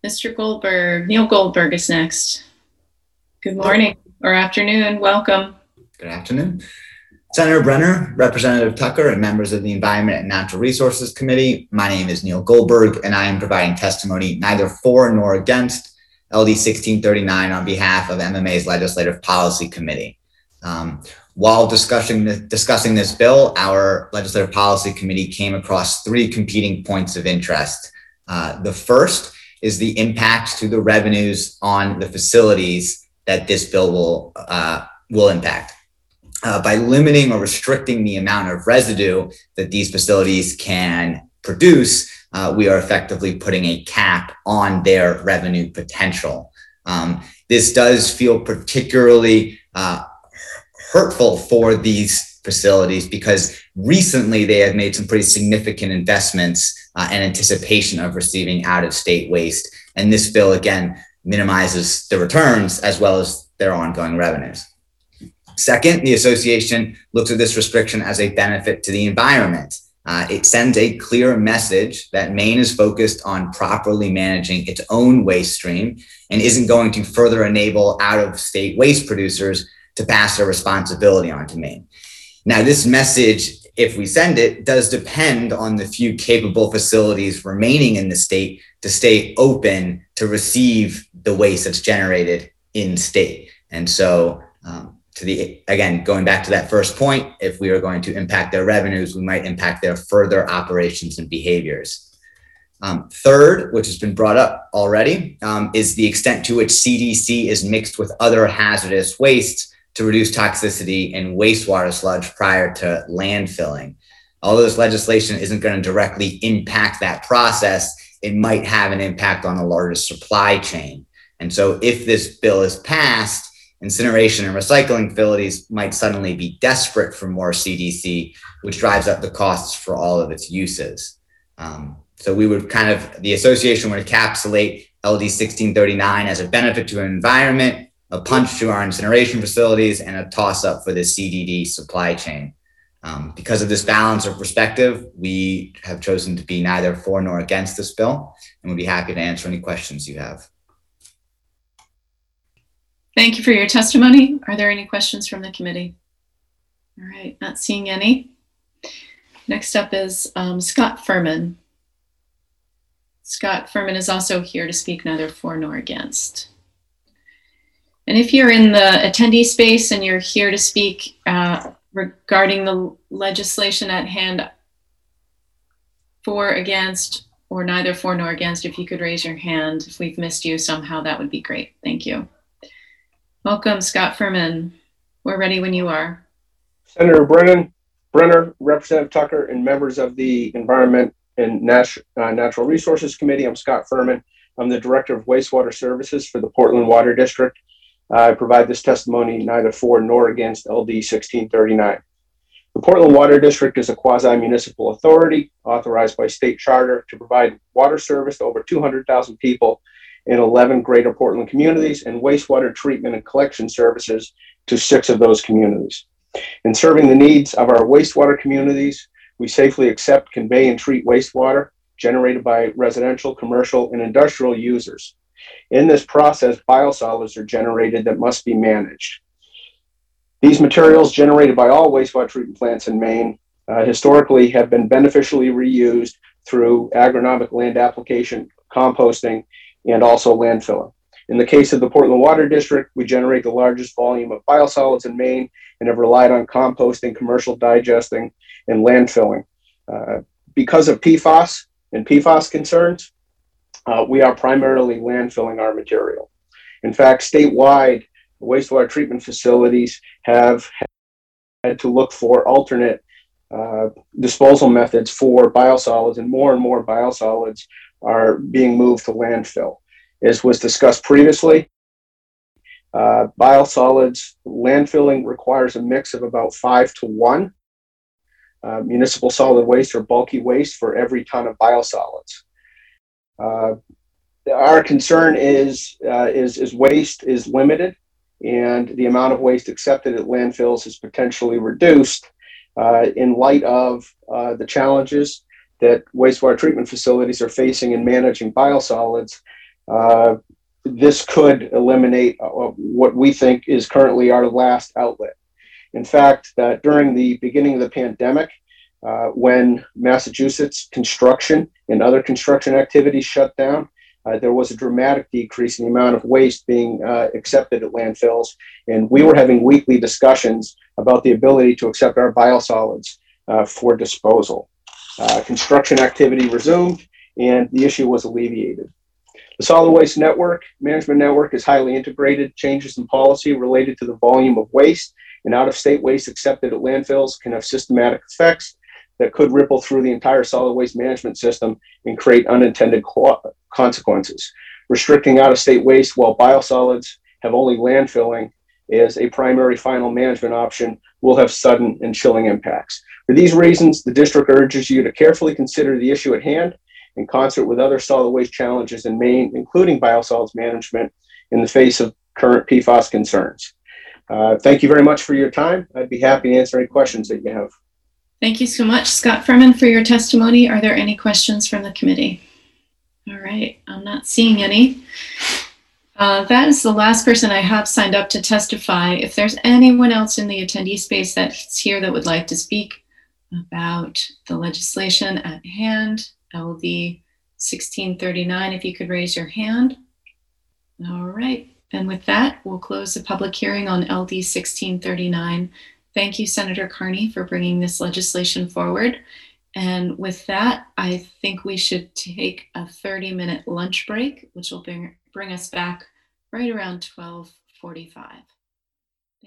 Mr. Goldberg. Neil Goldberg is next. Good morning or afternoon. Welcome. Good afternoon. Senator Brenner, Representative Tucker, and members of the Environment and Natural Resources Committee. My name is Neil Goldberg, and I am providing testimony neither for nor against LD 1639 on behalf of MMA's Legislative Policy Committee. While discussing this bill, our Legislative Policy Committee came across three competing points of interest. The first is the impact to the revenues on the facilities that this bill will impact. By limiting or restricting the amount of residue that these facilities can produce, we are effectively putting a cap on their revenue potential. This does feel particularly hurtful for these facilities because recently they have made some pretty significant investments in anticipation of receiving out-of-state waste. And this bill, again, minimizes the returns as well as their ongoing revenues. Second, the association looks at this restriction as a benefit to the environment. It sends a clear message that Maine is focused on properly managing its own waste stream and isn't going to further enable out-of-state waste producers to pass their responsibility on to Maine. Now, this message, if we send it, does depend on the few capable facilities remaining in the state to stay open to receive the waste that's generated in state. And so, again, going back to that first point, if we are going to impact their revenues, we might impact their further operations and behaviors. Third, which has been brought up already, is the extent to which CDC is mixed with other hazardous wastes to reduce toxicity in wastewater sludge prior to landfilling. Although this legislation isn't going to directly impact that process, it might have an impact on the largest supply chain. And so if this bill is passed, incineration and recycling facilities might suddenly be desperate for more CDC, which drives up the costs for all of its uses. So we would the association would encapsulate LD 1639 as a benefit to an environment, a punch to our incineration facilities, and a toss up for the CDD supply chain. Because of this balance of perspective, we have chosen to be neither for nor against this bill, and we'd be happy to answer any questions you have. Thank you for your testimony. Are there any questions from the committee? All right, not seeing any. Next up is Scott Furman. Scott Furman is also here to speak neither for nor against. And if you're in the attendee space and you're here to speak regarding the legislation at hand, for, against, or neither for nor against, if you could raise your hand. If we've missed you somehow, that would be great. Thank you. Welcome, Scott Furman. We're ready when you are. Senator Brenner, Representative Tucker, and members of the Environment and Natural Resources Committee. I'm Scott Furman. I'm the Director of Wastewater Services for the Portland Water District. I provide this testimony neither for nor against LD 1639. The Portland Water District is a quasi-municipal authority authorized by state charter to provide water service to over 200,000 people in 11 greater Portland communities and wastewater treatment and collection services to 6 of those communities. In serving the needs of our wastewater communities, we safely accept, convey, and treat wastewater generated by residential, commercial, and industrial users. In this process, biosolids are generated that must be managed. These materials generated by all wastewater treatment plants in Maine historically have been beneficially reused through agronomic land application, composting, and also landfilling. In the case of the Portland Water District, we generate the largest volume of biosolids in Maine and have relied on composting, commercial digesting, and landfilling. Because of PFAS and PFAS concerns, we are primarily landfilling our material. In fact, statewide, wastewater treatment facilities have had to look for alternate disposal methods for biosolids, and more biosolids are being moved to landfill. As was discussed previously, biosolids landfilling requires a mix of about 5 to 1 municipal solid waste or bulky waste for every ton of biosolids. Our concern is waste is limited, and the amount of waste accepted at landfills is potentially reduced in light of the challenges that wastewater treatment facilities are facing in managing biosolids. This could eliminate what we think is currently our last outlet. In fact, during the beginning of the pandemic, when Massachusetts construction and other construction activities shut down, there was a dramatic decrease in the amount of waste being accepted at landfills. And we were having weekly discussions about the ability to accept our biosolids for disposal. Construction activity resumed and the issue was alleviated. The solid waste management network is highly integrated. Changes in policy related to the volume of waste and out-of-state waste accepted at landfills can have systematic effects that could ripple through the entire solid waste management system and create unintended consequences. Restricting out-of-state waste while biosolids have only landfilling as a primary final management option will have sudden and chilling impacts. For these reasons, the district urges you to carefully consider the issue at hand in concert with other solid waste challenges in Maine, including biosolids management in the face of current PFAS concerns. Thank you very much for your time. I'd be happy to answer any questions that you have. Thank you so much, Scott Furman, for your testimony. Are there any questions from the committee? All right, I'm not seeing any. That is the last person I have signed up to testify. If there's anyone else in the attendee space that's here that would like to speak about the legislation at hand, LD 1639, if you could raise your hand. All right, and with that, we'll close the public hearing on LD 1639. Thank you, Senator Carney, for bringing this legislation forward. And with that, I think we should take a 30-minute lunch break, which will bring us back right around 12:45.